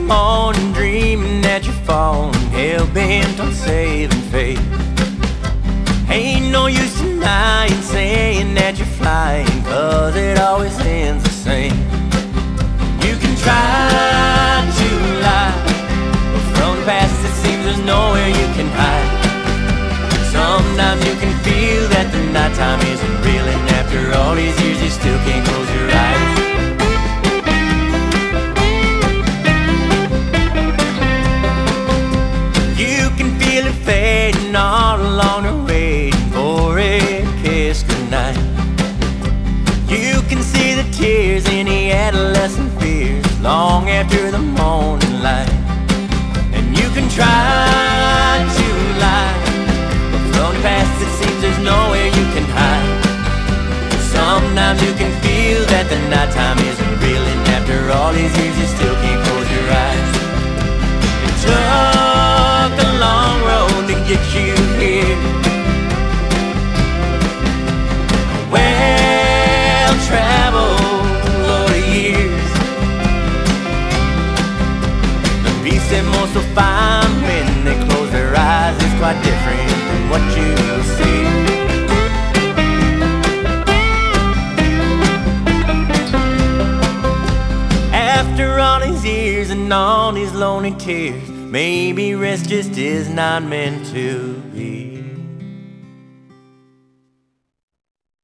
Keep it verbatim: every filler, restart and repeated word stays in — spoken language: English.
morning dreaming that you're falling, hell-bent on saving faith. Ain't no use denying, saying that you're flying, cause it always ends the same. You can try to lie, but from the past it seems there's nowhere you can hide. Sometimes you can feel that the nighttime isn't real, and after all these years you still can't close your eyes. You can feel it fading all along the way, for a kiss goodnight. You can see the tears in the adolescent fears long after the morning light. And you can try to lie, but from the past it seems there's nowhere you can hide. Sometimes you can feel that the nighttime isn't real, and after all these years you still can't close your eyes. It took a long road to get you here, well traveled over the years. The peace that most will find when they close their eyes is quite different than what you see. After all these years and all these lonely tears, maybe rest just is not meant to.